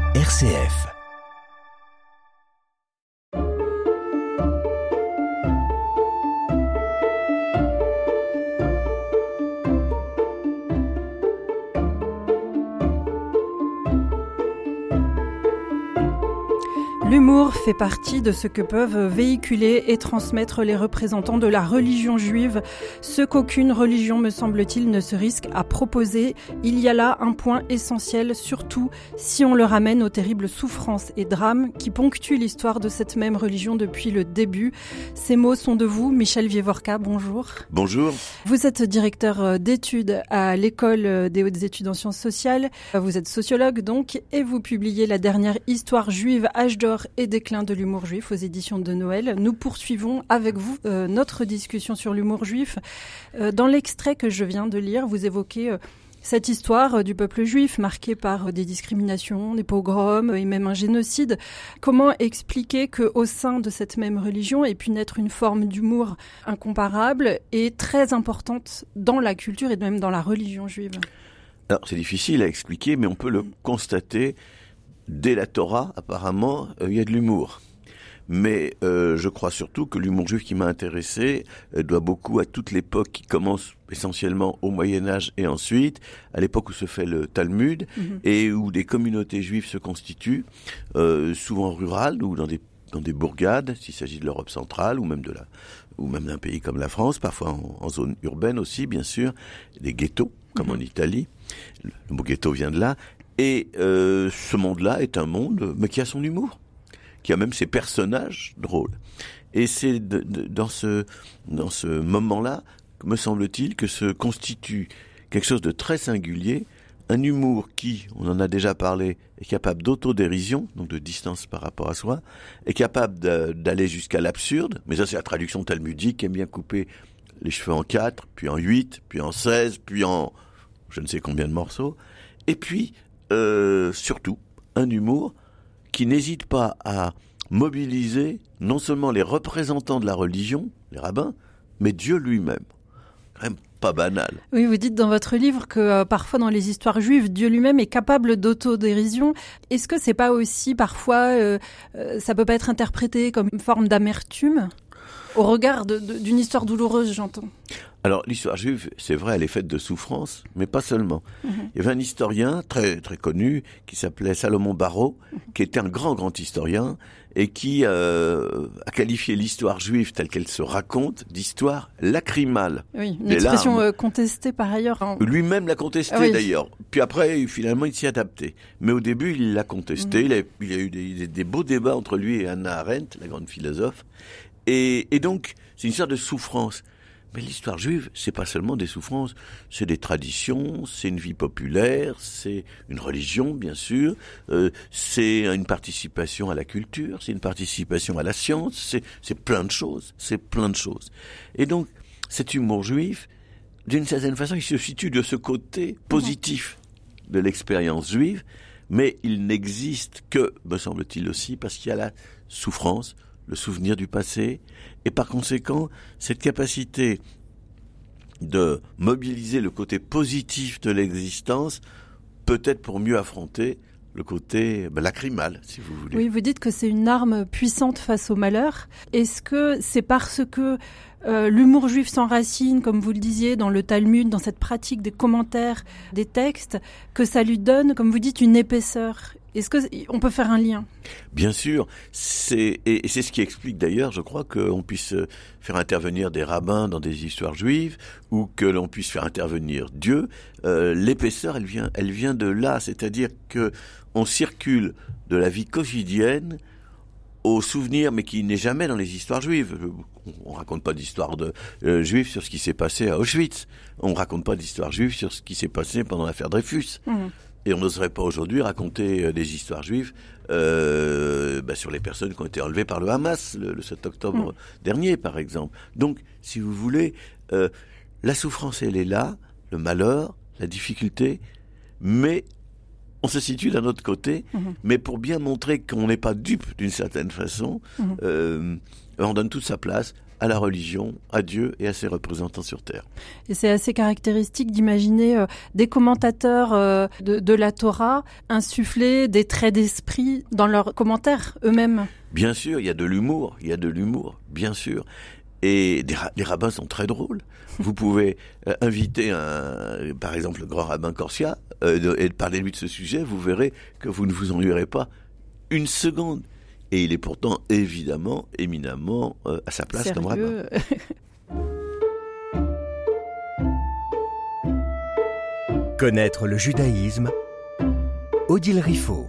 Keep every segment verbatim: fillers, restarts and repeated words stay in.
R C F. L'humour fait partie de ce que peuvent véhiculer et transmettre les représentants de la religion juive, ce qu'aucune religion, me semble-t-il, ne se risque à proposer. Il y a là un point essentiel, surtout si on le ramène aux terribles souffrances et drames qui ponctuent l'histoire de cette même religion depuis le début. Ces mots sont de vous, Michel Vievorka, bonjour. Bonjour. Vous êtes directeur d'études à l'École des hautes études en sciences sociales. Vous êtes sociologue donc, et vous publiez la dernière histoire juive, Âge d'or et déclin de l'humour juif aux éditions de Noël. Nous poursuivons avec vous euh, notre discussion sur l'humour juif. Euh, dans l'extrait que je viens de lire, vous évoquez euh, cette histoire euh, du peuple juif marquée par euh, des discriminations, des pogroms euh, et même un génocide. Comment expliquer qu'au sein de cette même religion ait pu naître une forme d'humour incomparable et très importante dans la culture et même dans la religion juive ? Alors, c'est difficile à expliquer, mais on peut le constater. Dès la Torah, apparemment, euh, il y a de l'humour. Mais euh, je crois surtout que l'humour juif qui m'a intéressé euh, doit beaucoup à toute l'époque qui commence essentiellement au Moyen-Âge et ensuite, à l'époque où se fait le Talmud, mmh. et où des communautés juives se constituent, euh, souvent rurales ou dans des, dans des bourgades, s'il s'agit de l'Europe centrale ou même, de la, ou même d'un pays comme la France, parfois en, en zone urbaine aussi, bien sûr, des ghettos, comme mmh. en Italie. Le, le mot ghetto vient de là. Et euh, ce monde-là est un monde, mais qui a son humour, qui a même ses personnages drôles. Et c'est de, de, dans ce dans ce moment-là, me semble-t-il, que se constitue quelque chose de très singulier, un humour qui, on en a déjà parlé, est capable d'autodérision, donc de distance par rapport à soi, est capable de, d'aller jusqu'à l'absurde, mais ça c'est la traduction talmudique qui aime bien couper les cheveux en quatre, puis en huit, puis en seize, puis en je ne sais combien de morceaux, et puis Euh, surtout, un humour qui n'hésite pas à mobiliser non seulement les représentants de la religion, les rabbins, mais Dieu lui-même. Quand même pas banal. Oui, vous dites dans votre livre que euh, parfois dans les histoires juives, Dieu lui-même est capable d'autodérision. Est-ce que c'est pas aussi parfois, euh, euh, ça peut pas être interprété comme une forme d'amertume au regard de, de, d'une histoire douloureuse, j'entends? Alors, l'histoire juive, c'est vrai, elle est faite de souffrance, mais pas seulement. Mmh. Il y avait un historien très très connu qui s'appelait Salomon Barreau, mmh. qui était un grand grand historien et qui euh, a qualifié l'histoire juive telle qu'elle se raconte d'histoire lacrymale. Oui, une expression euh, contestée par ailleurs. Hein. Lui-même l'a contestée ah, oui. d'ailleurs. Puis après, finalement, il s'y est adapté. Mais au début, il l'a contesté. Mmh. Il, a, il y a eu des, des, des beaux débats entre lui et Hannah Arendt, la grande philosophe. Et, et donc, c'est une histoire de souffrance. Mais l'histoire juive, c'est pas seulement des souffrances, c'est des traditions, c'est une vie populaire, c'est une religion, bien sûr, euh, c'est une participation à la culture, c'est une participation à la science, c'est, c'est plein de choses, c'est plein de choses. Et donc, cet humour juif, d'une certaine façon, il se situe de ce côté positif de l'expérience juive, mais il n'existe que, me semble-t-il aussi, parce qu'il y a la souffrance, le souvenir du passé, et par conséquent, cette capacité de mobiliser le côté positif de l'existence, peut-être pour mieux affronter le côté ben, lacrymal, si vous voulez. Oui, vous dites que c'est une arme puissante face au malheur. Est-ce que c'est parce que euh, l'humour juif s'enracine, comme vous le disiez, dans le Talmud, dans cette pratique des commentaires, des textes, que ça lui donne, comme vous dites, une épaisseur ? Est-ce qu'on peut faire un lien ? Bien sûr, c'est, et c'est ce qui explique d'ailleurs, je crois, qu'on puisse faire intervenir des rabbins dans des histoires juives ou que l'on puisse faire intervenir Dieu. Euh, l'épaisseur, elle vient, elle vient de là, c'est-à-dire que on circule de la vie quotidienne au souvenir, mais qui n'est jamais dans les histoires juives. On raconte pas d'histoire de euh, juive sur ce qui s'est passé à Auschwitz. On raconte pas d'histoire juive sur ce qui s'est passé pendant l'affaire Dreyfus. Mmh. Et on n'oserait pas aujourd'hui raconter des histoires juives euh, bah, sur les personnes qui ont été enlevées par le Hamas le, le sept octobre mmh. dernier, par exemple. Donc, si vous voulez, euh, la souffrance, elle est là, le malheur, la difficulté, mais on se situe d'un autre côté. Mmh. Mais pour bien montrer qu'on n'est pas dupe d'une certaine façon, mmh. euh, on donne toute sa place à la religion, à Dieu et à ses représentants sur terre. Et c'est assez caractéristique d'imaginer euh, des commentateurs euh, de, de la Torah insuffler des traits d'esprit dans leurs commentaires eux-mêmes. Bien sûr, il y a de l'humour, il y a de l'humour, bien sûr. Et des, les rabbins sont très drôles. Vous pouvez euh, inviter, un, par exemple, le grand rabbin Corsia euh, de, et parler lui de ce sujet, vous verrez que vous ne vous ennuierez pas une seconde. Et il est pourtant évidemment, éminemment euh, à sa place Sérieux. comme rabbin. Connaître le judaïsme, Odile Riffaut.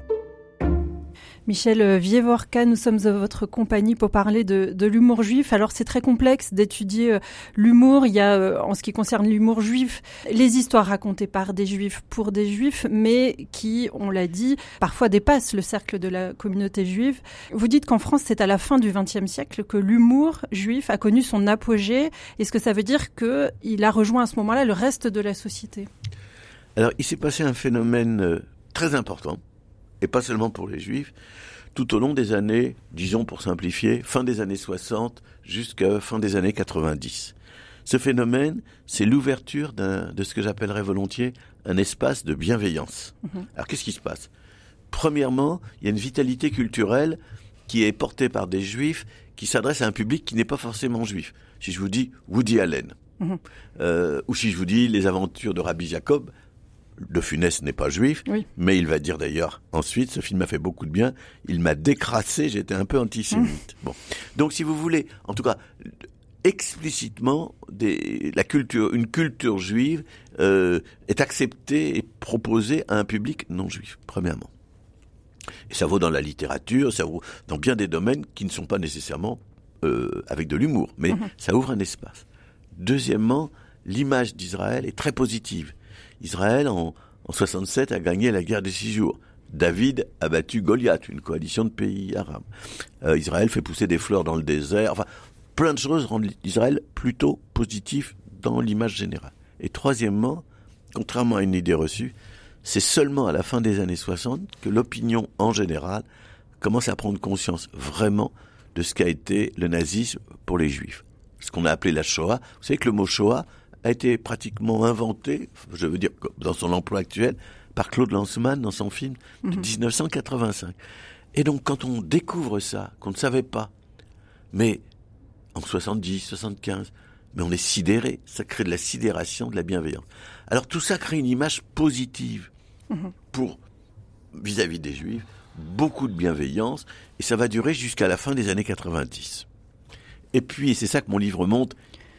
Michel Vievorka, nous sommes à votre compagnie pour parler de, de l'humour juif. Alors c'est très complexe d'étudier euh, l'humour. Il y a, euh, en ce qui concerne l'humour juif, les histoires racontées par des juifs pour des juifs, mais qui, on l'a dit, parfois dépassent le cercle de la communauté juive. Vous dites qu'en France, c'est à la fin du vingtième siècle que l'humour juif a connu son apogée. Est-ce que ça veut dire qu'il a rejoint à ce moment-là le reste de la société ? Alors il s'est passé un phénomène euh, très important, et pas seulement pour les Juifs, tout au long des années, disons pour simplifier, fin des années soixante jusqu'à fin des années quatre-vingt-dix. Ce phénomène, c'est l'ouverture d'un, de ce que j'appellerais volontiers un espace de bienveillance. Mmh. Alors qu'est-ce qui se passe ? Premièrement, il y a une vitalité culturelle qui est portée par des Juifs qui s'adresse à un public qui n'est pas forcément juif. Si je vous dis Woody Allen, mmh. euh, ou si je vous dis Les Aventures de Rabbi Jacob, De Funès n'est pas juif, oui. mais il va dire d'ailleurs ensuite, ce film m'a fait beaucoup de bien, il m'a décrassé, j'étais un peu antisémite. Mmh. Bon. Donc si vous voulez, en tout cas, explicitement, des, la culture, une culture juive euh, est acceptée et proposée à un public non juif, premièrement. Et ça vaut dans la littérature, ça vaut dans bien des domaines qui ne sont pas nécessairement euh, avec de l'humour, mais mmh. ça ouvre un espace. Deuxièmement, l'image d'Israël est très positive. Israël, en, en soixante-sept, a gagné la guerre des six jours. David a battu Goliath, une coalition de pays arabes. Euh, Israël fait pousser des fleurs dans le désert. Enfin, plein de choses rendent Israël plutôt positif dans l'image générale. Et troisièmement, contrairement à une idée reçue, c'est seulement à la fin des années soixante que l'opinion en général commence à prendre conscience vraiment de ce qu'a été le nazisme pour les Juifs. Ce qu'on a appelé la Shoah. Vous savez que le mot Shoah a été pratiquement inventé, je veux dire dans son emploi actuel, par Claude Lanzmann dans son film de dix-neuf cent quatre-vingt-cinq. Et donc quand on découvre ça, qu'on ne savait pas, mais en soixante-dix, soixante-quinze, mais on est sidéré, ça crée de la sidération, de la bienveillance. Alors tout ça crée une image positive pour, vis-à-vis des Juifs, beaucoup de bienveillance, et ça va durer jusqu'à la fin des années quatre-vingt-dix. Et puis, et c'est ça que mon livre montre,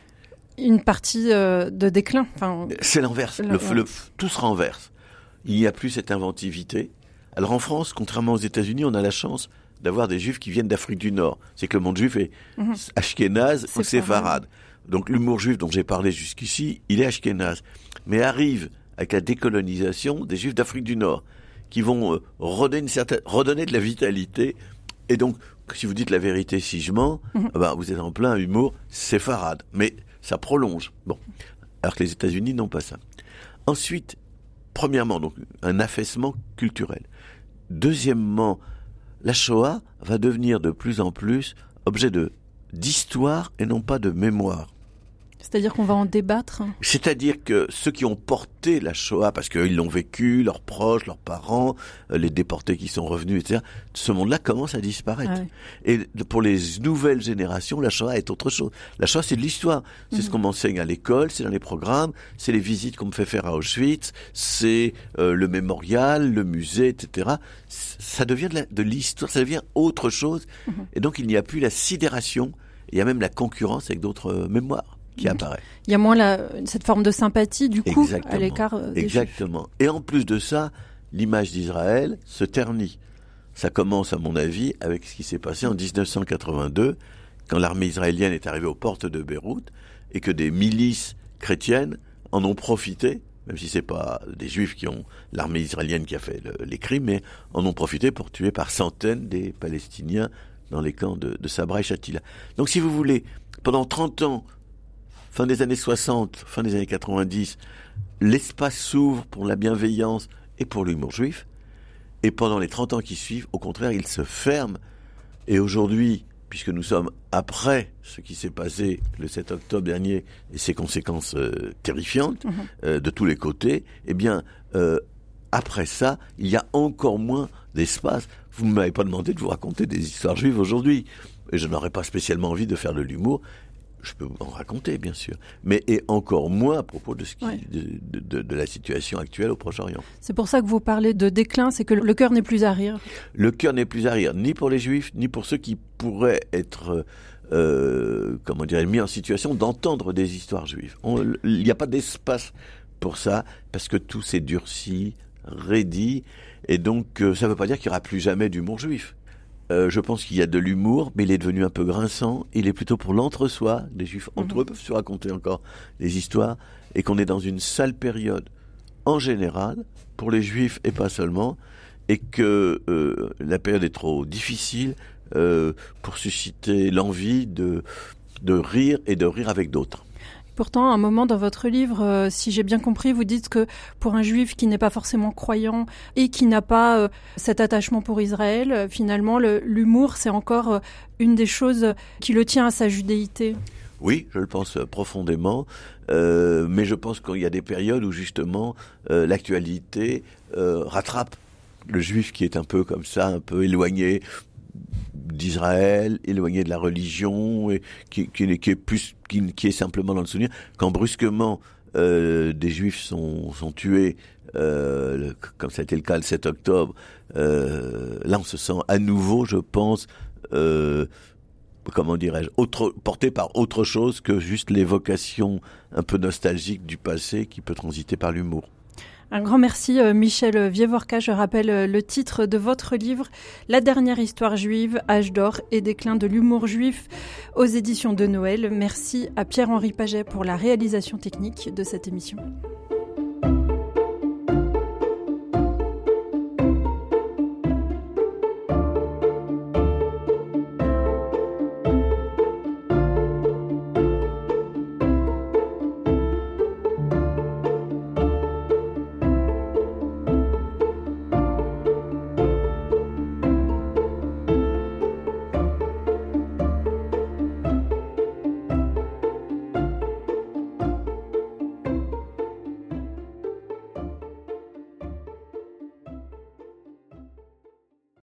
une partie euh, de déclin. Enfin, c'est l'inverse. Le, le, le, tout se renverse. Il n'y a plus cette inventivité. Alors en France, contrairement aux États-Unis, on a la chance d'avoir des Juifs qui viennent d'Afrique du Nord. C'est que le monde juif est mm-hmm. ashkénaze ou séfarade. Donc l'humour juif dont j'ai parlé jusqu'ici, il est ashkénaze. Mais arrive avec la décolonisation des Juifs d'Afrique du Nord qui vont euh, redonner, une certaine, redonner de la vitalité. Et donc, si vous dites la vérité si je mens, mm-hmm. bah, vous êtes en plein humour séfarade. Mais ça prolonge. Bon. Alors que les États-Unis n'ont pas ça. Ensuite, premièrement, donc, un affaissement culturel. Deuxièmement, la Shoah va devenir de plus en plus objet de, d'histoire et non pas de mémoire. C'est-à-dire qu'on va en débattre ? C'est-à-dire que ceux qui ont porté la Shoah, parce qu'ils l'ont vécu, leurs proches, leurs parents, les déportés qui sont revenus, et cetera, ce monde-là commence à disparaître. Ah oui. Et pour les nouvelles générations, la Shoah est autre chose. La Shoah, c'est de l'histoire. C'est mmh. ce qu'on m'enseigne à l'école, c'est dans les programmes, c'est les visites qu'on me fait faire à Auschwitz, c'est euh, le mémorial, le musée, et cetera. Ça devient de, la, de l'histoire, ça devient autre chose. Mmh. Et donc, il n'y a plus la sidération, il y a même la concurrence avec d'autres euh, mémoires qui apparaît. Il y a moins la, cette forme de sympathie, du coup, Exactement. à l'écart euh, des Exactement. Juifs. Et en plus de ça, l'image d'Israël se ternit. Ça commence, à mon avis, avec ce qui s'est passé en dix-neuf cent quatre-vingt-deux, quand l'armée israélienne est arrivée aux portes de Beyrouth, et que des milices chrétiennes en ont profité, même si c'est pas des Juifs qui ont, l'armée israélienne qui a fait le, les crimes, mais en ont profité pour tuer par centaines des Palestiniens dans les camps de, de Sabra et Shatila. Donc si vous voulez, pendant trente ans, fin des années soixante, fin des années quatre-vingt-dix, l'espace s'ouvre pour la bienveillance et pour l'humour juif. Et pendant les trente ans qui suivent, au contraire, il se ferme. Et aujourd'hui, puisque nous sommes après ce qui s'est passé le sept octobre dernier et ses conséquences euh, terrifiantes, mmh. euh, de tous les côtés, eh bien, euh, après ça, il y a encore moins d'espace. Vous ne m'avez pas demandé de vous raconter des histoires juives aujourd'hui. Et je n'aurais pas spécialement envie de faire de l'humour. Je peux en raconter, bien sûr. Mais et encore moins à propos de, ce qui, ouais. de, de, de, de la situation actuelle au Proche-Orient. C'est pour ça que vous parlez de déclin, c'est que le cœur n'est plus à rire. Le cœur n'est plus à rire, ni pour les Juifs, ni pour ceux qui pourraient être... Euh, comment dire, mis en situation d'entendre des histoires juives. Il n'y a pas d'espace pour ça, parce que tout s'est durci, raidi, et donc euh, ça ne veut pas dire qu'il n'y aura plus jamais d'humour juif. Euh, je pense qu'il y a de l'humour, mais il est devenu un peu grinçant, il est plutôt pour l'entre-soi, les Juifs entre mmh. eux peuvent se raconter encore des histoires, et qu'on est dans une sale période, en général, pour les Juifs et pas seulement, et que euh, la période est trop difficile euh, pour susciter l'envie de, de rire et de rire avec d'autres. Pourtant, à un moment dans votre livre, euh, si j'ai bien compris, vous dites que pour un juif qui n'est pas forcément croyant et qui n'a pas euh, cet attachement pour Israël, euh, finalement, le, l'humour, c'est encore euh, une des choses qui le tient à sa judéité. Oui, je le pense profondément, euh, mais je pense qu'il y a des périodes où justement euh, l'actualité euh, rattrape le juif qui est un peu comme ça, un peu éloigné d'Israël, éloigné de la religion, et qui, qui, qui est plus, qui, qui est simplement dans le souvenir. Quand brusquement euh, des Juifs sont, sont tués, euh, le, comme ça a été le cas le sept octobre, euh, là on se sent à nouveau, je pense, euh, comment dirais-je, autre, porté par autre chose que juste l'évocation un peu nostalgique du passé qui peut transiter par l'humour. Un grand merci Michel Vievorka. Je rappelle le titre de votre livre, La dernière histoire juive, âge d'or et déclin de l'humour juif aux éditions de Noël. Merci à Pierre-Henri Paget pour la réalisation technique de cette émission.